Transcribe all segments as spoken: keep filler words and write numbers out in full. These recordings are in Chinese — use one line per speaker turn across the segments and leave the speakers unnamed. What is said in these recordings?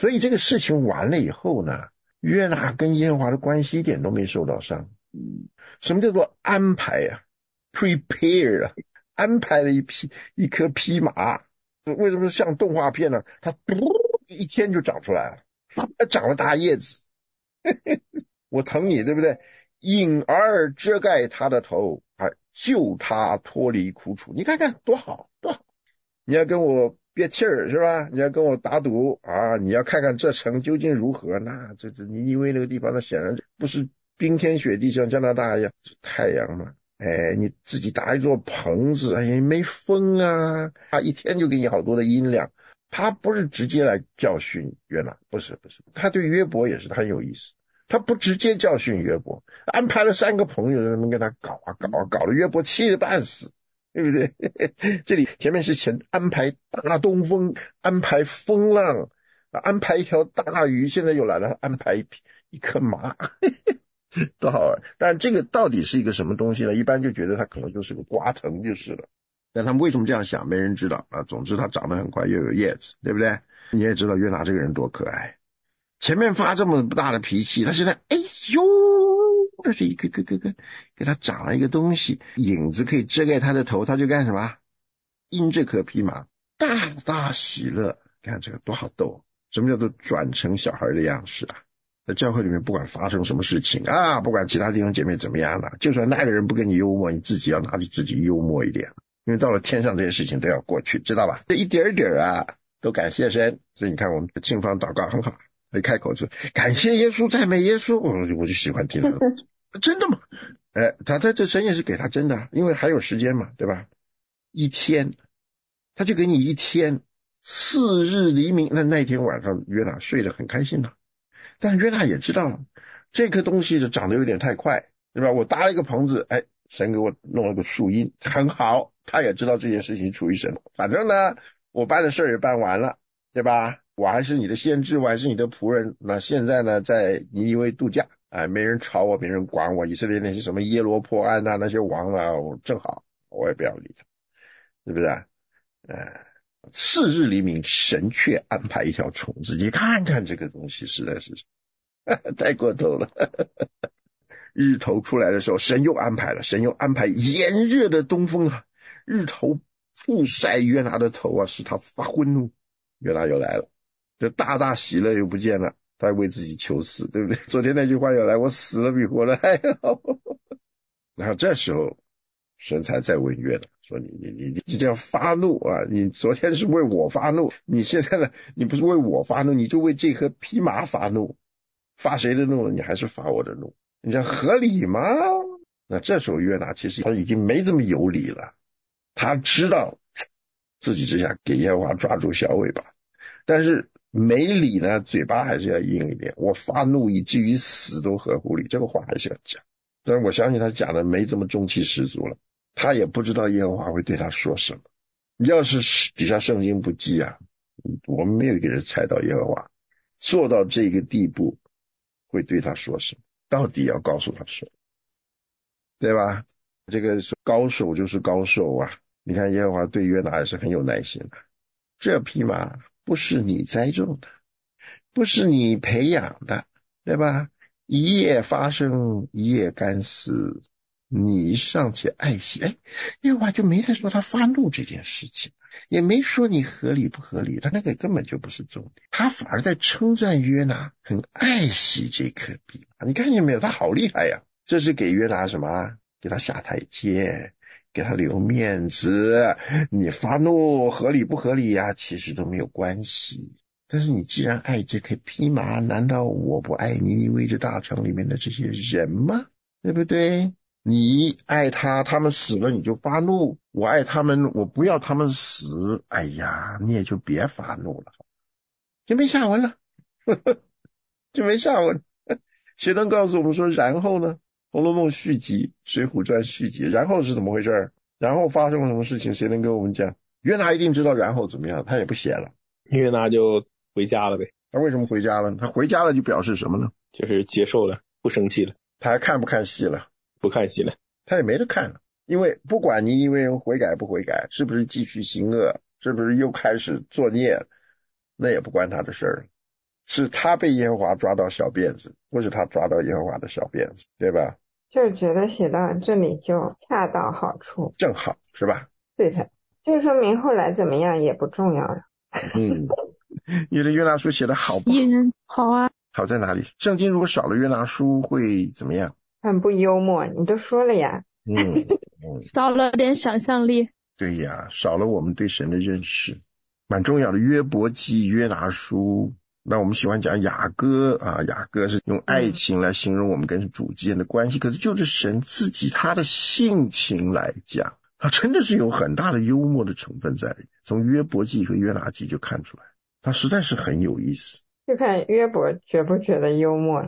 所以这个事情完了以后呢，约拿跟耶和华的关系一点都没受到伤。什么叫做安排啊 prepare 啊，安排了一匹一颗匹马。为什么像动画片呢？它一天就长出来了，它长了大叶子我疼你，对不对？引而遮盖他的头，啊，救他脱离苦楚。你看看多好多好。你要跟我憋气儿是吧？你要跟我打赌啊！你要看看这城究竟如何？那这这尼尼微那个地方，那显然不是冰天雪地像加拿大一样是太阳嘛。哎，你自己搭一座棚子，哎，没风啊，他一天就给你好多的音量。他不是直接来教训约拿，不是不是，他对约伯也是很有意思。他不直接教训约伯，安排了三个朋友能跟他搞啊搞啊，搞得约伯气得半死，对不对？这里前面是前安排大东风，安排风浪，安排一条大鱼，现在又来了安排一颗麻，多好玩。但这个到底是一个什么东西呢？一般就觉得它可能就是个瓜藤就是了。但他们为什么这样想，没人知道啊。总之它长得很快，又有叶子，对不对？你也知道约拿这个人多可爱。前面发这么大的脾气，他现在哎呦，这是一个个个个给他长了一个东西，影子可以遮盖他的头，他就干什么？因这颗匹马大大喜乐。看这个多好逗！什么叫做转成小孩的样式啊？在教会里面不管发生什么事情啊，不管其他弟兄姐妹怎么样了，就算那个人不跟你幽默，你自己要拿着自己幽默一点，因为到了天上这些事情都要过去，知道吧？这一点点啊都感谢神。所以你看我们敬方祷告很好，一开口就感谢耶稣，赞美耶稣，我我就喜欢听他真的吗？哎，他他这神也是给他真的，因为还有时间嘛，对吧？一天他就给你一天，次日黎明。那那天晚上约拿睡得很开心了，但约拿也知道这颗东西长得有点太快，对吧？我搭了一个棚子，哎，神给我弄了个树荫，很好。他也知道这件事情出于神，反正呢我办的事也办完了，对吧？我还是你的先知，我还是你的仆人。那现在呢在尼尼微度假，哎，没人吵我，没人管我。以色列那些什么耶罗波安啊，那些王啊，我正好我也不要理他，是不是啊？呃，次日黎明，神却安排一条虫子。你看看这个东西实在是太过头了。日头出来的时候，神又安排了，神又安排炎热的东风啊，日头曝晒约拿的头啊，使他发昏怒。约拿又来了，这大大喜乐又不见了，他还为自己求死，对不对？昨天那句话又来，我死了比活了还好。然后这时候神才在问约拿说，你你你你这样发怒啊，你昨天是为我发怒，你现在呢，你不是为我发怒，你就为这颗匹马发怒。发谁的怒？你还是发我的怒，你讲合理吗？那这时候约拿其实他已经没这么有理了，他知道自己这下给耶和华抓住小尾巴，但是没理呢，嘴巴还是要硬一点。我发怒以至于死都合乎理，这个话还是要讲。但是我相信他讲的没这么中气十足了，他也不知道耶和华会对他说什么。要是底下圣经不记啊，我们没有一个人猜到耶和华做到这个地步会对他说什么，到底要告诉他什么，对吧？这个高手就是高手啊！你看耶和华对约拿也是很有耐心的。这匹马不是你栽种的，不是你培养的，对吧？一夜发生，一夜干死，你尚且爱惜。哎，耶和华就没再说他发怒这件事情，也没说你合理不合理，他那个根本就不是重点，他反而在称赞约拿很爱惜这颗匹马。你看见没有？他好厉害呀！这是给约拿什么？给他下台阶，给他留面子。你发怒合理不合理呀？其实都没有关系。但是你既然爱这颗匹马，难道我不爱尼尼微这大城里面的这些人吗？对不对？你爱他，他们死了你就发怒，我爱他们，我不要他们死，哎呀，你也就别发怒了，就没下文了。就没下文。谁能告诉我们说然后呢？红楼梦续集，水浒传续集，然后是怎么回事？然后发生了什么事情？谁能跟我们讲？约拿一定知道然后怎么样，他也不写了。
约拿就回家了呗。
他为什么回家了？他回家了就表示什么呢？
就是接受了，不生气了。
他还看不看戏了？
不看戏了。
他也没得看了，因为不管尼尼微人悔改不悔改，是不是继续行恶，是不是又开始作孽，那也不关他的事儿。 是他被耶和华抓到小辫子，不是他抓到耶和华的小辫子，对吧？
就觉得写到这里就恰到好处，
正好是吧？
对的，就说明后来怎么样也不重要了。
嗯，你的约拿书写的好不好？
艺人好啊，
好在哪里？圣经如果少了约拿书会怎么样？
很不幽默，你都说了呀。
嗯嗯，
少了点想象力。
对呀，少了我们对神的认识，蛮重要的。约伯记、约拿书，那我们喜欢讲雅歌啊，雅歌是用爱情来形容我们跟主之间的关系，可是就是神自己他的性情来讲，他真的是有很大的幽默的成分在里面。从约伯记和约拿记就看出来，他实在是很有意思。
就看约伯觉不觉得幽默。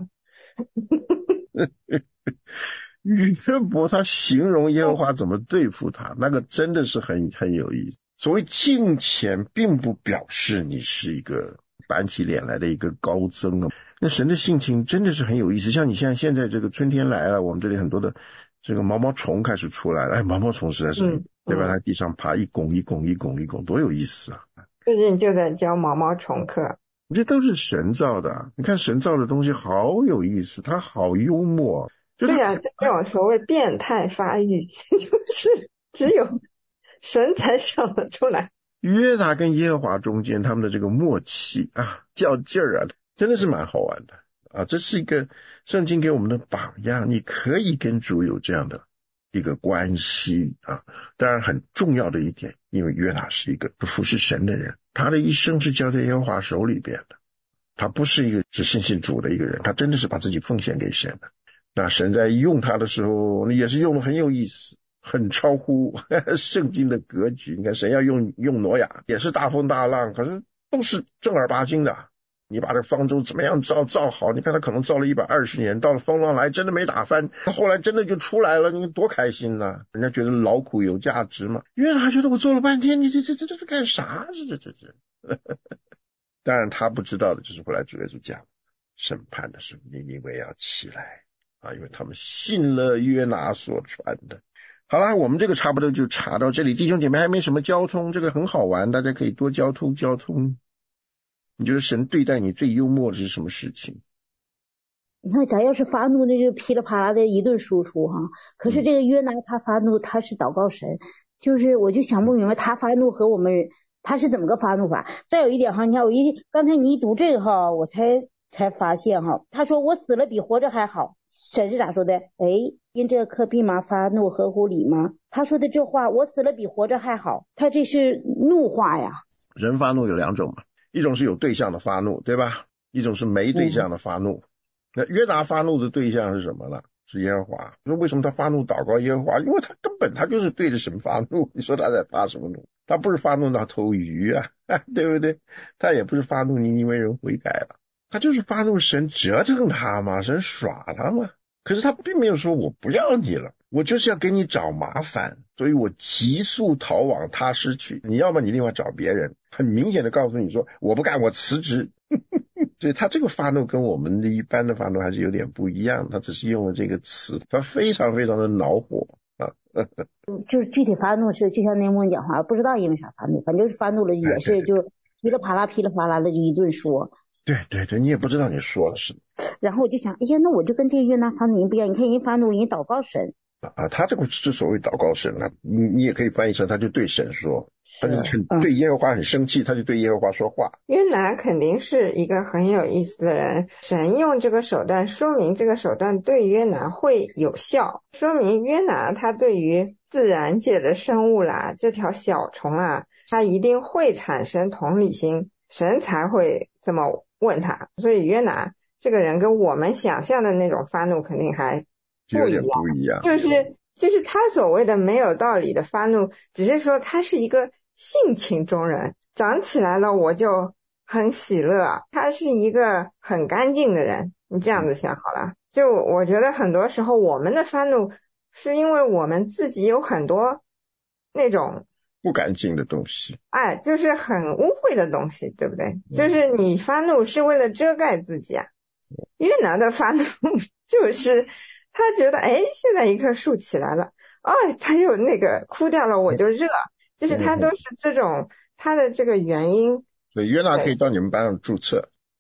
约伯他形容耶和华怎么对付他，那个真的是很很有意思。所谓敬虔并不表示你是一个板起脸来的一个高僧啊，那神的性情真的是很有意思。像你现在现在这个春天来了，我们这里很多的这个毛毛虫开始出来了，哎，毛毛虫实在是、嗯、对吧？它地上爬一拱一拱一拱一拱，多有意思啊！
最近就在教毛毛虫课，
这都是神造的。你看神造的东西好有意思，它好幽默。
对呀、啊，这种所谓变态发育，就是只有神才想得出来。
约拿跟耶和华中间他们的这个默契啊，较劲儿啊，真的是蛮好玩的啊。这是一个圣经给我们的榜样，你可以跟主有这样的一个关系啊。当然很重要的一点，因为约拿是一个服侍神的人，他的一生是交在耶和华手里边的，他不是一个只信信主的一个人，他真的是把自己奉献给神的。那神在用他的时候也是用的很有意思，很超乎呵呵圣经的格局。你看神要用用挪亚也是大风大浪，可是都是正儿八经的。你把这方舟怎么样造造好，你看他可能造了一百二十年，到了风浪来真的没打翻，他后来真的就出来了，你多开心呐、啊！人家觉得劳苦有价值嘛。约拿觉得我做了半天，你这这这这是干啥？这这这这当然他不知道的就是后来主耶稣讲审判的时候，尼尼微要起来啊，因为他们信了约拿所传的。好啦，我们这个差不多就查到这里。弟兄姐妹还没什么交通，这个很好玩，大家可以多交通交通。你觉得神对待你最幽默的是什么事情？
你看咱要是发怒，那就噼里啪啦的一顿输出哈。可是这个约拿他发怒，他是祷告神，就是我就想不明白他发怒和我们他是怎么个发怒法。再有一点哈，你看我一刚才你一读这个哈，我才才发现哈，他说我死了比活着还好。神是咋说的？哎，因这可必吗？发怒合乎理吗？他说的这话，我死了比活着还好，他这是怒话呀。
人发怒有两种嘛，一种是有对象的发怒，对吧？一种是没对象的发怒。嗯、那约拿发怒的对象是什么呢？是耶和华。说为什么他发怒祷告耶和华？因为他根本他就是对着神发怒。你说他在发什么怒？他不是发怒那头鱼啊，对不对？他也不是发怒尼尼微人悔改了。他就是发怒神折腾他嘛，神耍他嘛。可是他并没有说我不要你了，我就是要给你找麻烦，所以我急速逃往他失去。你要么你另外找别人，很明显的告诉你说我不干，我辞职。所以他这个发怒跟我们的一般的发怒还是有点不一样，他只是用了这个词，他非常非常的恼火啊。
就是具体发怒是就像那梦讲话，不知道因为啥发怒，反正就是发怒了也是就噼里啪啦噼里啪啦的就一顿说。
对对对，你也不知道你说了什么。
然后我就想，哎呀，那我就跟这个约拿发怒人不一样。你看人发怒人祷告神
啊，他这个之所谓祷告神啊，你你也可以翻译成他就对神说，他就很对耶和华很生气，他就对耶和华说话。
约拿肯定是一个很有意思的人，神用这个手段，说明这个手段对约拿会有效，说明约拿他对于自然界的生物啦，这条小虫啊，他一定会产生同理心，神才会这么问他。所以约拿这个人跟我们想象的那种发怒肯定还不一样，
不一样，
就是就是他所谓的没有道理的发怒，只是说他是一个性情中人，长起来了我就很喜乐，他是一个很干净的人。你这样子想好了，就我觉得很多时候我们的发怒是因为我们自己有很多那种
不干净的东西，
哎，就是很污秽的东西，对不对？就是你发怒是为了遮盖自己啊。约拿的发怒就是他觉得，哎，现在一棵树起来了，哦，他又那个枯掉了，我就热，就是他都是这种他的这个原因。
所以约拿可以到你们班上注册，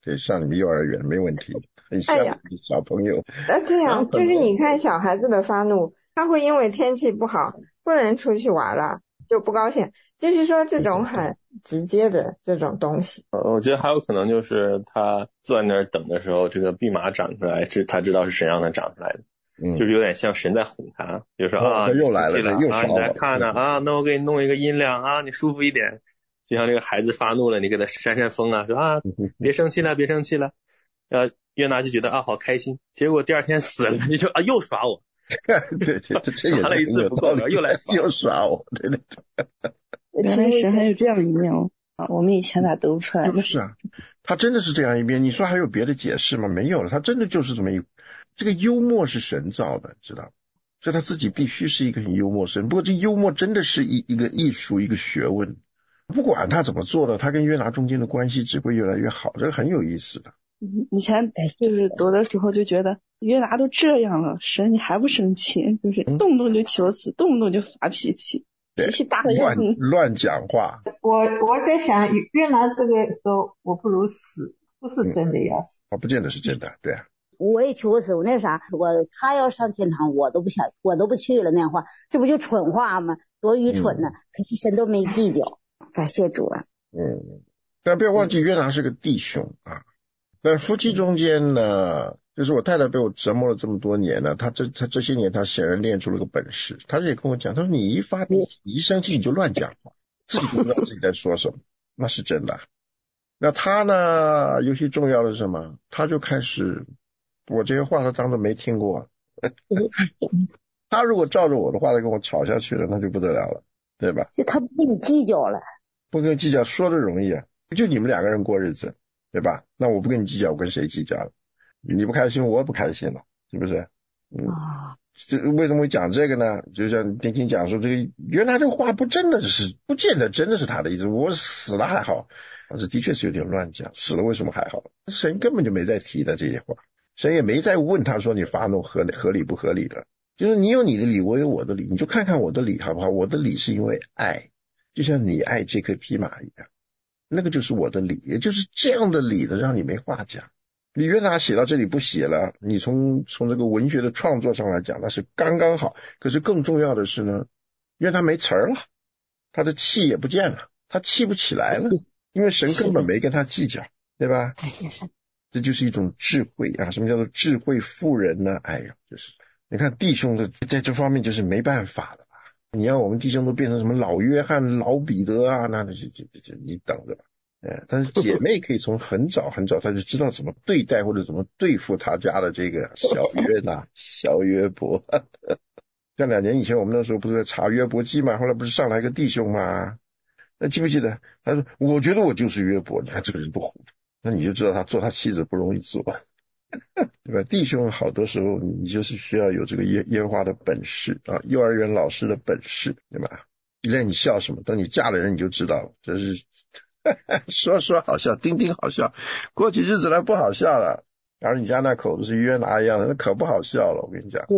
可以上你们幼儿园没问题，很像
哎呀
小朋友。
呃，对呀、
然后
就是你看小孩子的发怒，他会因为天气不好不能出去玩了就不高兴，就是说这种很直接的这种东西。
呃我觉得还有可能就是他坐在那儿等的时候，这个蓖麻长出来，是他知道是神让他长出来的，
嗯，
就是有点像神在哄他，比如说
哦
啊，
他又来了
你生气啊，
又烧了
你来看呢啊，那我给你弄一个音量啊，你舒服一点。就像这个孩子发怒了，你给他扇扇风啊，说啊，别生气了，别生气了。呃，约拿就觉得啊好开心，结果第二天死了，你就啊又耍我。
对对，这这也是
耍了一次
很有
不够
道理，
又来耍
又耍我，对对
原来神还有这样一面哦，啊，我们以前咋得不出来呢？
是啊，他真的是这样一面。你说还有别的解释吗？没有了，他真的就是这么一，这个幽默是神造的，知道吗？所以他自己必须是一个很幽默神。不过这幽默真的是一一个艺术，一个学问。不管他怎么做的，他跟约拿中间的关系只会越来越好，这个很有意思的。
以前就是读的时候就觉得约拿都这样了，神你还不生气，就是动不动就求死，动不动就发脾气，脾气大的要
乱
命。
乱讲话。
我我在想，越南这个说我不如死，不是真的要死。
他不见得是真的，对啊。
我也求过死，我那啥，我他要上天堂，我都不想，我都不去了。那话，这不就蠢话吗？多愚蠢呢！可是神都没计较，感谢主啊。
嗯，但不要忘记约拿是个弟兄啊。但夫妻中间呢，就是我太太被我折磨了这么多年了，她这她这些年她显然练出了个本事。她也跟我讲，她说你一发脾气，你一生气你就乱讲话，自己都不知道自己在说什么，那是真的。那她呢，尤其重要的是什么？她就开始，我这些话她当作没听过。她如果照着我的话来跟我吵下去了，那就不得了了，对吧？
就他不跟你计较了，
不跟你计较说的容易啊，就你们两个人过日子，对吧？那我不跟你计较，我跟谁计较了？你不开心，我也不开心了，是不是？嗯，
啊，
这为什么会讲这个呢？就像丁丁讲说，这个原来这个话不真的是，不见得真的是他的意思。我死了还好，但是的确是有点乱讲，死了为什么还好？神根本就没在提的这些话，神也没在问他说你发怒合合理不合理的，就是你有你的理，我有我的理，你就看看我的理好不好？我的理是因为爱，就像你爱这匹匹马一样。那个就是我的理，也就是这样的理的让你没话讲。你约拿写到这里不写了，你从从这个文学的创作上来讲那是刚刚好，可是更重要的是呢，约拿没词儿了，他的气也不见了，他气不起来了，因为神根本没跟他计较，对吧？这就是一种智慧啊！什么叫做智慧妇人呢？哎呀，就是你看弟兄的在这方面就是没办法的。你要我们弟兄都变成什么老约翰、老彼得啊，那这这这这你等着吧。哎，但是姐妹可以从很早很早，她就知道怎么对待或者怎么对付她家的这个小约拿、小约伯。像两年以前我们那时候不是在查约伯记嘛，后来不是上来一个弟兄嘛，那记不记得？他说：“我觉得我就是约伯。”你看这个人不糊涂，那你就知道他做他妻子不容易做。对吧？弟兄好多时候你就是需要有这个耶耶和华的本事啊，幼儿园老师的本事，对吧？一来你笑什么，等你嫁了人你就知道了，这是说说好笑，丁丁好笑，过起日子来不好笑了。然后你家那口子是约拿一样的，那可不好笑了，我跟你讲。